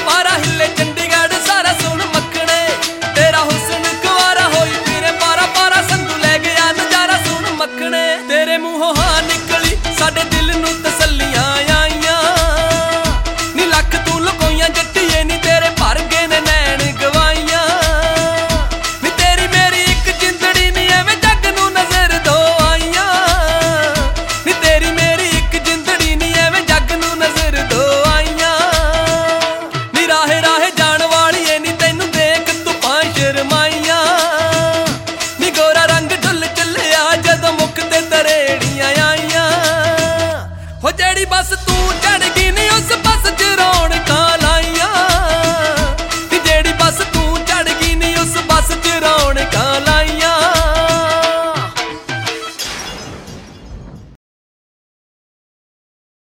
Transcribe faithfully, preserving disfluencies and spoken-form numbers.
पारा हिले चंडीगढ़ सारा सुन मखने तेरा हुस्न कुवारा होई फिरे पारा पारा संधू लै गया नजारा सुन मखने तेरे मूंहों हाँ निकली साडे दिल नूं तसल्लियां आईयां नी लख तू लुकोइयां जट्टीए नी तेरे भर गए ने नैन गवाइयां नी तेरी मेरी एक जिंदड़ी नी एवें जग नूं नजर दो आईयां नी तेरी मेरी एक जिंदड़ी नी एवें जग नूं नजर दो आईयां नी राहे राहे जाण